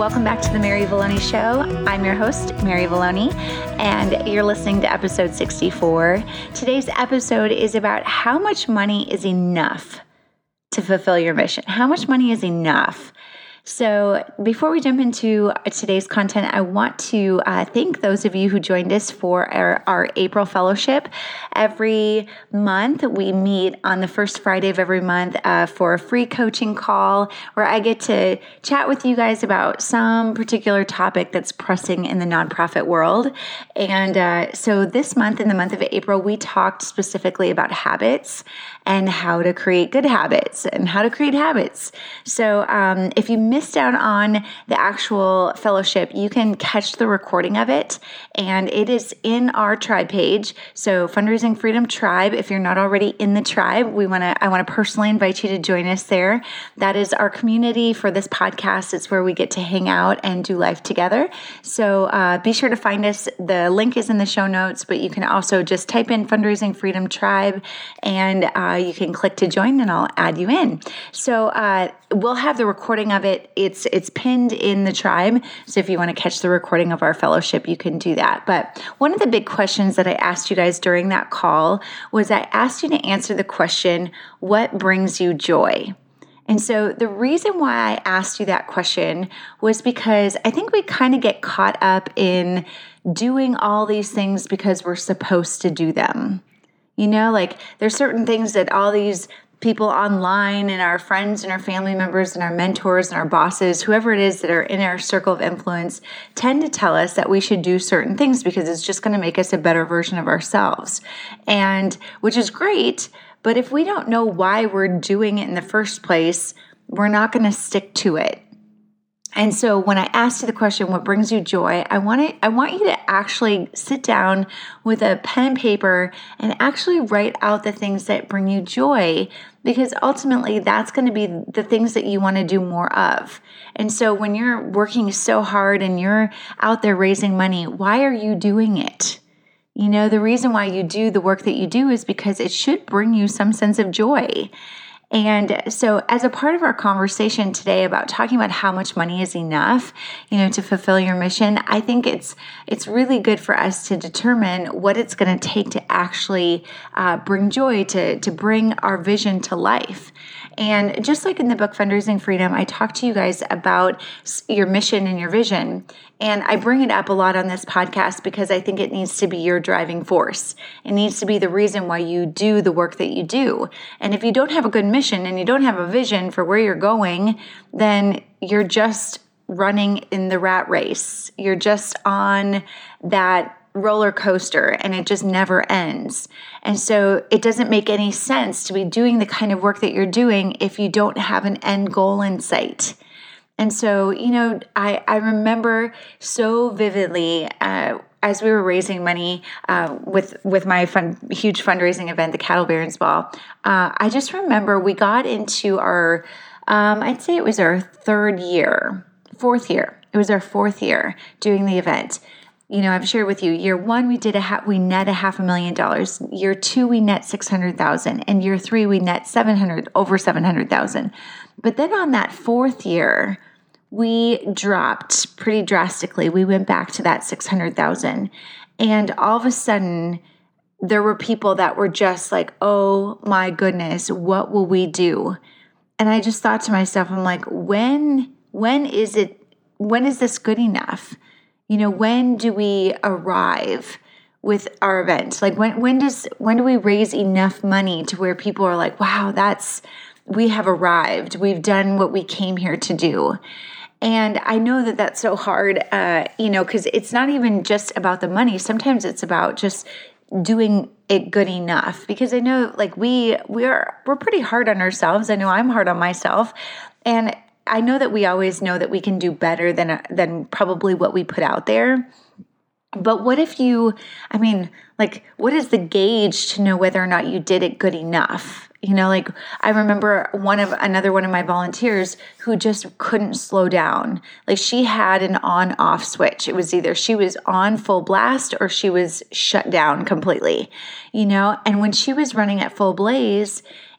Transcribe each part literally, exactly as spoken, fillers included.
welcome back to the Mary Valloni Show. I'm your host, Mary Valloni, and you're listening to episode sixty-four. Today's episode is about how much money is enough to fulfill your mission. How much money is enough? So before we jump into today's content, I want to uh, thank those of you who joined us for our, our April fellowship. Every month, we meet on the first Friday of every month uh, for a free coaching call where I get to chat with you guys about some particular topic that's pressing in the nonprofit world. And uh, so this month, in the month of April, we talked specifically about habits and how to create good habits and how to create habits. So um, if you missed out on the actual fellowship, you can catch the recording of it, and it is in our tribe page. So Fundraising Freedom Tribe, if you're not already in the tribe, we want to I want to personally invite you to join us there. That is our community for this podcast. It's where we get to hang out and do life together. So uh, be sure to find us. The link is in the show notes, but you can also just type in Fundraising Freedom Tribe, and uh, you can click to join, and I'll add you in. So uh, we'll have the recording of it. It's it's pinned in the tribe. So if you want to catch the recording of our fellowship, you can do that. But one of the big questions that I asked you guys during that call was I asked you to answer the question, what brings you joy? And so the reason why I asked you that question was because I think we kind of get caught up in doing all these things because we're supposed to do them. You know, like there's certain things that all these people online and our friends and our family members and our mentors and our bosses, whoever it is that are in our circle of influence, tend to tell us that we should do certain things because it's just going to make us a better version of ourselves. And which is great, but if we don't know why we're doing it in the first place, we're not going to stick to it. And so when I asked you the question, what brings you joy, I want to, I want you to actually sit down with a pen and paper and actually write out the things that bring you joy, because ultimately that's going to be the things that you want to do more of. And so when you're working so hard and you're out there raising money, why are you doing it? You know, the reason why you do the work that you do is because it should bring you some sense of joy. And so as a part of our conversation today about talking about how much money is enough, you know, to fulfill your mission, I think it's it's really good for us to determine what it's going to take to actually uh, bring joy, to, to bring our vision to life. And just like in the book Fundraising Freedom, I talk to you guys about your mission and your vision. And I bring it up a lot on this podcast because I think it needs to be your driving force. It needs to be the reason why you do the work that you do. And if you don't have a good mission and you don't have a vision for where you're going, then you're just running in the rat race. You're just on that roller coaster and it just never ends. And so it doesn't make any sense to be doing the kind of work that you're doing if you don't have an end goal in sight. And so, you know, I, I remember so vividly uh, as we were raising money uh, with with my fun, huge fundraising event, the Cattle Barons Ball, uh, I just remember we got into our, um, I'd say it was our third year, fourth year. It was our fourth year doing the event. You know, I've shared with you, year one, we did a ha- we net a half a million dollars. Year two, we net six hundred thousand. And year three, we net seven hundred, over seven hundred thousand. But then on that fourth year, we dropped pretty drastically. We went back to that six hundred thousand. And all of a sudden, there were people that were just like, oh my goodness, what will we do? And I just thought to myself, I'm like, when, when is it, when is this good enough? You know, when do we arrive with our event? Like when when does when do we raise enough money to where people are like, wow, that's we have arrived. We've done what we came here to do. And I know that that's so hard, uh, you know, because it's not even just about the money. Sometimes it's about just doing it good enough. Because I know, like we we're we're pretty hard on ourselves. I know I'm hard on myself, and I know that we always know that we can do better than than probably what we put out there. But what if you, I mean, like, what is the gauge to know whether or not you did it good enough? You know, like I remember one of another one of my volunteers who just couldn't slow down. Like she had an on-off switch. It was either she was on full blast or she was shut down completely, you know? And when she was running at full blaze,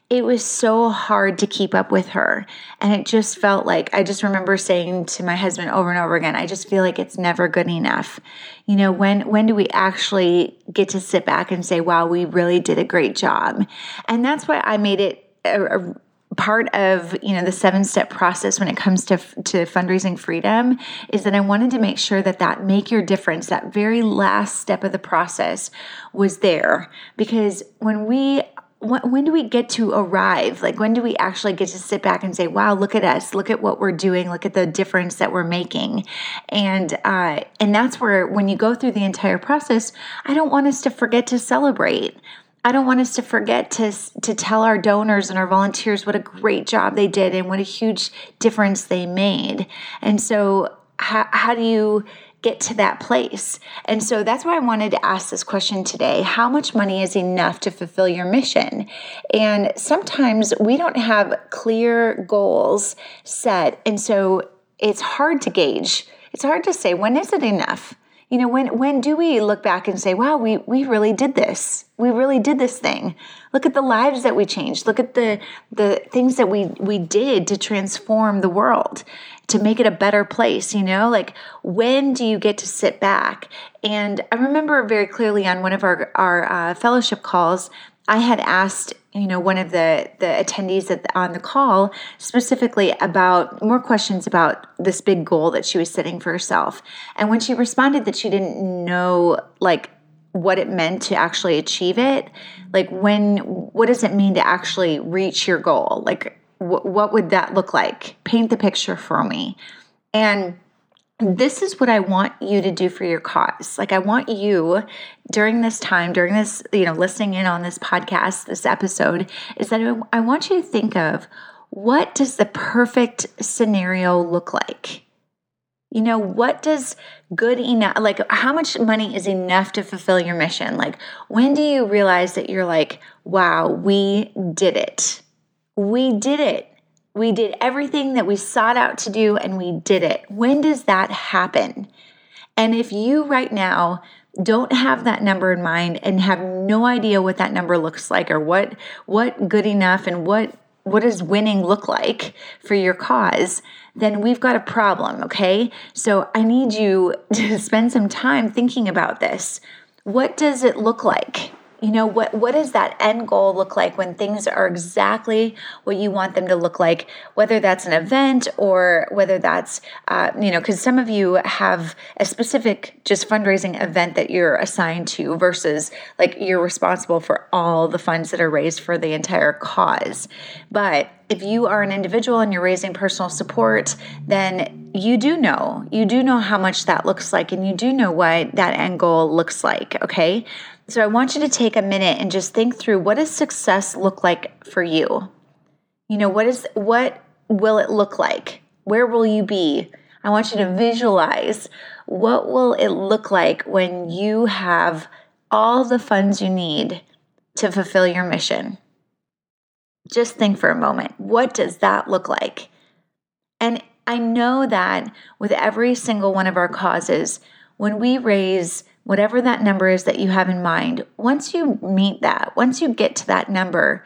it was so hard to keep up with her. And it just felt like, I just remember saying to my husband over and over again, I just feel like it's never good enough. You know, when, when do we actually get to sit back and say, wow, we really did a great job? And that's why I made it a, a part of, you know, the seven-step process when it comes to, to fundraising freedom, is that I wanted to make sure that that make your difference, that very last step of the process was there. Because when we When do we get to arrive? Like, when do we actually get to sit back and say, wow, look at us, look at what we're doing, look at the difference that we're making. And, uh, and that's where, when you go through the entire process, I don't want us to forget to celebrate. I don't want us to forget to, to tell our donors and our volunteers what a great job they did and what a huge difference they made. And so how, how do you get to that place? And so that's why I wanted to ask this question today. How much money is enough to fulfill your mission? And sometimes we don't have clear goals set. And so it's hard to gauge. It's hard to say, when is it enough? You know, when when do we look back and say, wow, we we really did this. We really did this thing. Look at the lives that we changed. Look at the the things that we we did to transform the world, to make it a better place, you know? Like, when do you get to sit back? And I remember very clearly on one of our, our uh, fellowship calls, I had asked, you know, one of the, the attendees at the, on the call specifically about more questions about this big goal that she was setting for herself. And when she responded that she didn't know, like, what it meant to actually achieve it, like, when, what does it mean to actually reach your goal? Like, wh- what would that look like? Paint the picture for me. And this is what I want you to do for your cause. Like, I want you during this time, during this, you know, listening in on this podcast, this episode, is that I want you to think of, what does the perfect scenario look like? You know, what does good enough, like, how much money is enough to fulfill your mission? Like, when do you realize that you're like, wow, we did it. We did it. We did everything that we sought out to do, and we did it. When does that happen? And if you right now don't have that number in mind and have no idea what that number looks like, or what what good enough and what what does winning look like for your cause, then we've got a problem, okay? So I need you to spend some time thinking about this. What does it look like? You know, what, what does that end goal look like when things are exactly what you want them to look like, whether that's an event or whether that's, uh, you know, because some of you have a specific just fundraising event that you're assigned to versus like you're responsible for all the funds that are raised for the entire cause. But if you are an individual and you're raising personal support, then you do know, you do know how much that looks like, and you do know what that end goal looks like, okay? So I want you to take a minute and just think through, what does success look like for you? You know, what is what will it look like? Where will you be? I want you to visualize, what will it look like when you have all the funds you need to fulfill your mission? Just think for a moment. What does that look like? And I know that with every single one of our causes, when we raise whatever that number is that you have in mind, once you meet that, once you get to that number,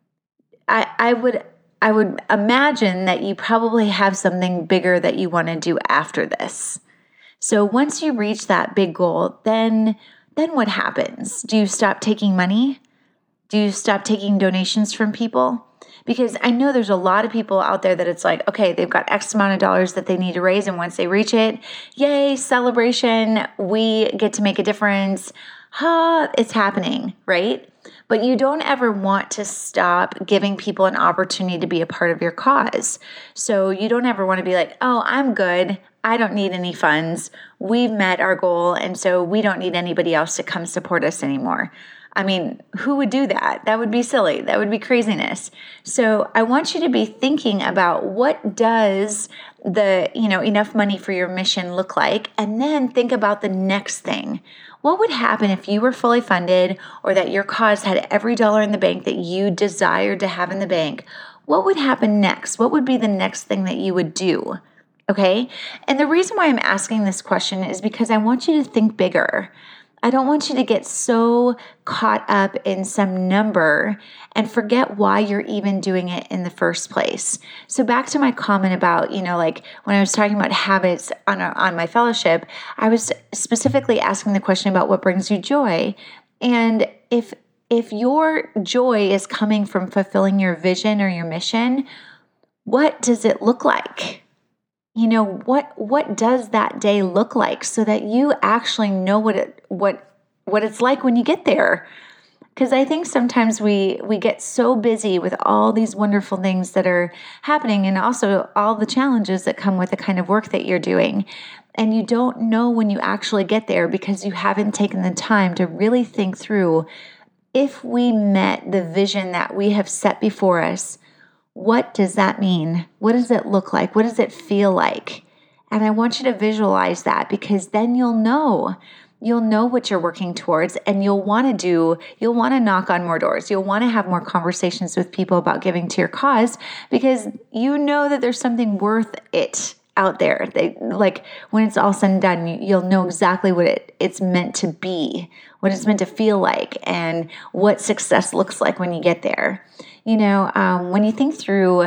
I, I would I would imagine that you probably have something bigger that you want to do after this. So once you reach that big goal, then then what happens? Do you stop taking money? Do you stop taking donations from people? Because I know there's a lot of people out there that it's like, okay, they've got X amount of dollars that they need to raise, and once they reach it, yay, celebration, we get to make a difference. Ha, it's happening, right? But you don't ever want to stop giving people an opportunity to be a part of your cause. So you don't ever want to be like, oh, I'm good. I don't need any funds. We've met our goal, and so we don't need anybody else to come support us anymore. I mean, who would do that? That would be silly. That would be craziness. So I want you to be thinking about, what does the, you know, enough money for your mission look like? And then think about the next thing. What would happen if you were fully funded, or that your cause had every dollar in the bank that you desired to have in the bank? What would happen next? What would be the next thing that you would do? Okay? And the reason why I'm asking this question is because I want you to think bigger. I don't want you to get so caught up in some number and forget why you're even doing it in the first place. So back to my comment about, you know, like when I was talking about habits on a, on my fellowship, I was specifically asking the question about what brings you joy. And if if your joy is coming from fulfilling your vision or your mission, what does it look like? You know, what what does that day look like so that you actually know what it what what it's like when you get there? Because I think sometimes we we get so busy with all these wonderful things that are happening and also all the challenges that come with the kind of work that you're doing. And you don't know when you actually get there because you haven't taken the time to really think through, if we met the vision that we have set before us, what does that mean? What does it look like? What does it feel like? And I want you to visualize that, because then you'll know. You'll know what you're working towards, and you'll want to do, you'll want to knock on more doors. You'll want to have more conversations with people about giving to your cause, because you know that there's something worth it out there. They, like when it's all said and done, you, you'll know exactly what it, it's meant to be, what it's meant to feel like, and what success looks like when you get there. You know, um, when you think through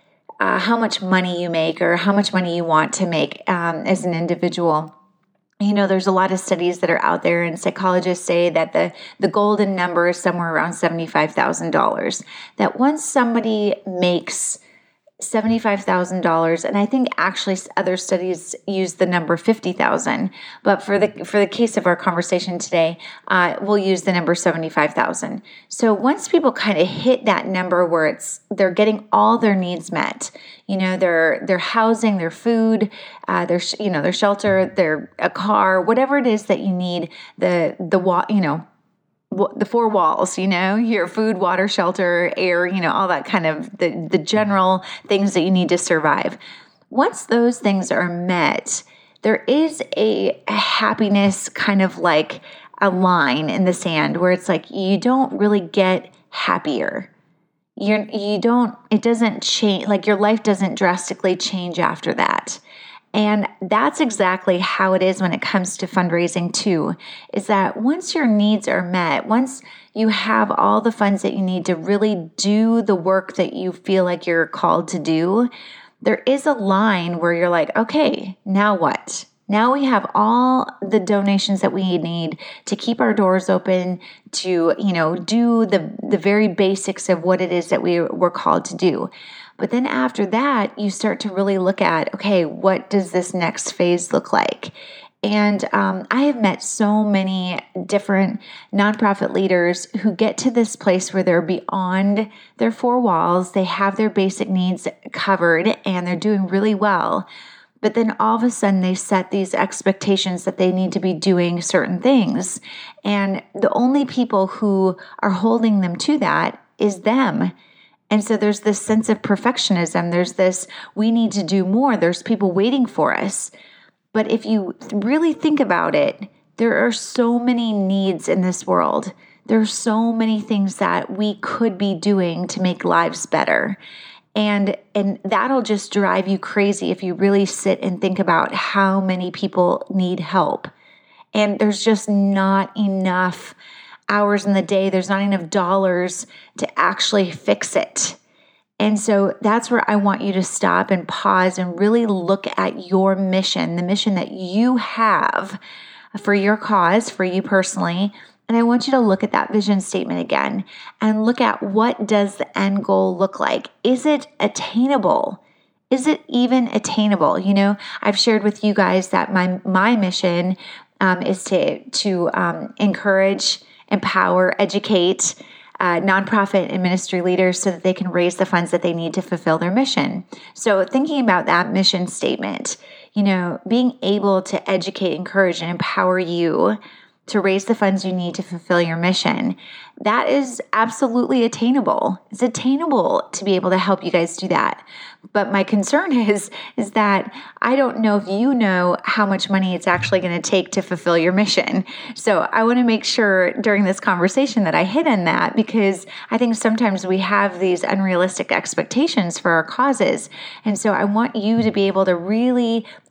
uh, how much money you make or how much money you want to make um, as an individual, you know, there's a lot of studies that are out there, and psychologists say that the, the golden number is somewhere around seventy-five thousand dollars. That once somebody makes seventy-five thousand dollars, and I think actually other studies use the number fifty thousand dollars, but for the for the case of our conversation today, uh, we'll use the number seventy-five thousand dollars. So once people kind of hit that number where it's they're getting all their needs met, you know, their their housing, their food, uh, their you know their shelter, their a car, whatever it is that you need, the the you know. the four walls, you know, your food, water, shelter, air, you know, all that kind of the, the general things that you need to survive. Once those things are met, there is a, a happiness kind of like a line in the sand where it's like you don't really get happier. You're, you don't, it doesn't change, like your life doesn't drastically change after that. And that's exactly how it is when it comes to fundraising too, is that once your needs are met, once you have all the funds that you need to really do the work that you feel like you're called to do, there is a line where you're like, okay, now what? Now we have all the donations that we need to keep our doors open, to, you know, do the, the very basics of what it is that we were called to do. But then after that, you start to really look at, okay, what does this next phase look like? And um, I have met so many different nonprofit leaders who get to this place where they're beyond their four walls. They have their basic needs covered and they're doing really well. But then all of a sudden they set these expectations that they need to be doing certain things. And the only people who are holding them to that is them. And so there's this sense of perfectionism. There's this, we need to do more. There's people waiting for us. But if you really think about it, there are so many needs in this world. There are so many things that we could be doing to make lives better. And, and that'll just drive you crazy if you really sit and think about how many people need help. And there's just not enough hours in the day, there's not enough dollars to actually fix it. And so that's where I want you to stop and pause and really look at your mission, the mission that you have for your cause, for you personally. And I want you to look at that vision statement again and look at, what does the end goal look like? Is it attainable? Is it even attainable? You know, I've shared with you guys that my my mission um, is to to um, encourage, empower, educate uh, nonprofit and ministry leaders so that they can raise the funds that they need to fulfill their mission. So thinking about that mission statement, you know, being able to educate, encourage, and empower you to raise the funds you need to fulfill your mission, that is absolutely attainable. It's attainable to be able to help you guys do that. But my concern is, is that I don't know if you know how much money it's actually going to take to fulfill your mission. So I want to make sure during this conversation that I hit on that, because I think sometimes we have these unrealistic expectations for our causes. And so I want you to be able to really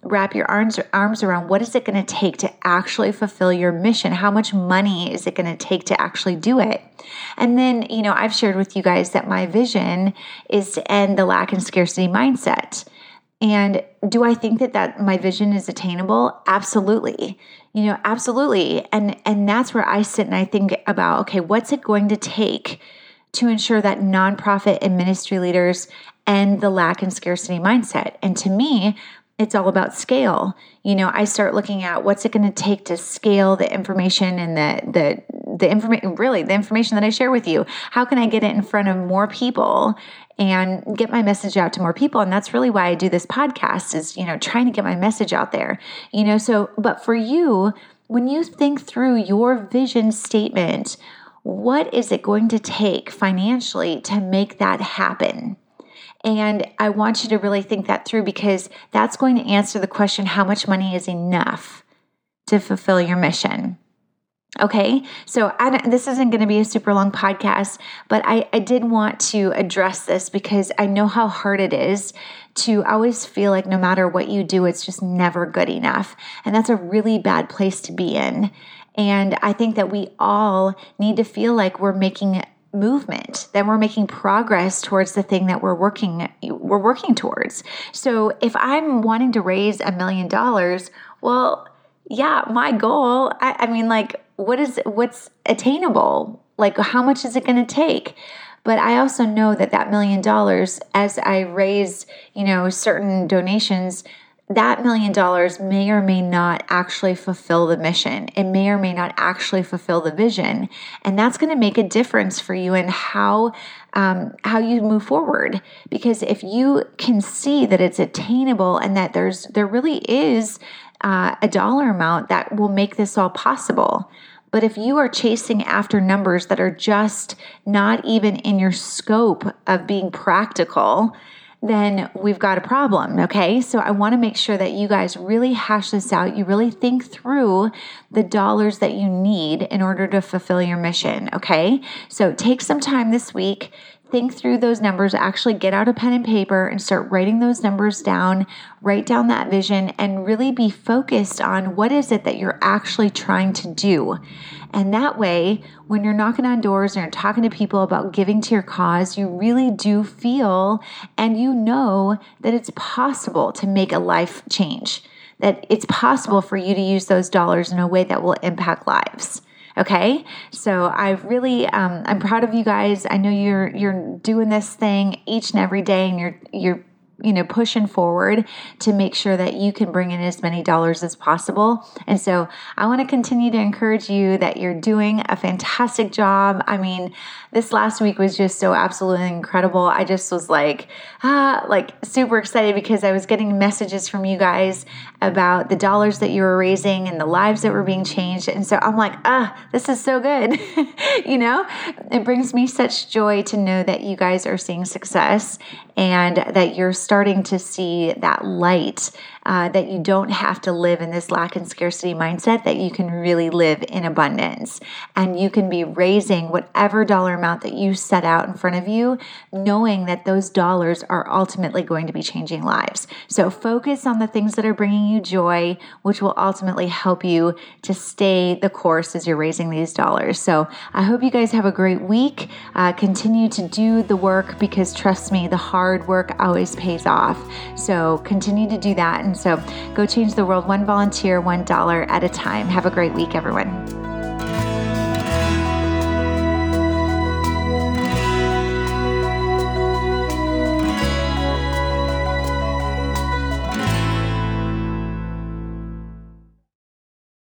wrap your arms arms around what is it going to take to actually fulfill your mission? How much money is it going to take to actually do it? And then, you know, I've shared with you guys that my vision is to end the lack and scarcity mindset. And do I think that, that my vision is attainable? Absolutely. You know, absolutely. And, and that's where I sit and I think about, okay, what's it going to take to ensure that nonprofit and ministry leaders end the lack and scarcity mindset? And to me, it's all about scale. You know, I start looking at what's it going to take to scale the information and the the the information, really the information that I share with you. How can I get it in front of more people and get my message out to more people? And that's really why I do this podcast, is, you know, trying to get my message out there. You know, so, but for you, when you think through your vision statement, what is it going to take financially to make that happen? And I want you to really think that through, because that's going to answer the question, how much money is enough to fulfill your mission? Okay, so I, this isn't going to be a super long podcast, but I, I did want to address this because I know how hard it is to always feel like no matter what you do, it's just never good enough. And that's a really bad place to be in. And I think that we all need to feel like we're making movement, that we're making progress towards the thing that we're working we're working towards. So if I'm wanting to raise a million dollars, well, yeah, my goal, I, I mean, like, what is what's attainable? Like, how much is it going to take? But I also know that that million dollars, as I raise, you know, certain donations, that million dollars may or may not actually fulfill the mission. It may or may not actually fulfill the vision. And that's going to make a difference for you in how um, how you move forward. Because if you can see that it's attainable and that there's there really is uh, a dollar amount that will make this all possible. But if you are chasing after numbers that are just not even in your scope of being practical, then we've got a problem, okay? So I want to make sure that you guys really hash this out. You really think through the dollars that you need in order to fulfill your mission, okay? So take some time this week, think through those numbers, actually get out a pen and paper and start writing those numbers down, write down that vision, and really be focused on what is it that you're actually trying to do. And that way, when you're knocking on doors and you're talking to people about giving to your cause, you really do feel and you know that it's possible to make a life change, that it's possible for you to use those dollars in a way that will impact lives. Okay, so I really, um, I'm proud of you guys. I know you're you're doing this thing each and every day, and you're you're you know pushing forward to make sure that you can bring in as many dollars as possible. And so I want to continue to encourage you that you're doing a fantastic job. I mean, this last week was just so absolutely incredible. I just was like, ah, like super excited because I was getting messages from you guys about the dollars that you were raising and the lives that were being changed. And so I'm like, ah, this is so good. You know, it brings me such joy to know that you guys are seeing success and that you're starting to see that light, uh, that you don't have to live in this lack and scarcity mindset, that you can really live in abundance. And you can be raising whatever dollar amount that you set out in front of you, knowing that those dollars are ultimately going to be changing lives. So focus on the things that are bringing you joy, which will ultimately help you to stay the course as you're raising these dollars. So I hope you guys have a great week. Uh, continue to do the work, because trust me, the hard work always pays off. So continue to do that. And so go change the world one volunteer, one dollar at a time. Have a great week, everyone.